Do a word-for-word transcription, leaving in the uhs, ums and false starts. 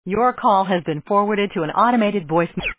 Your call has been forwarded to an automated voice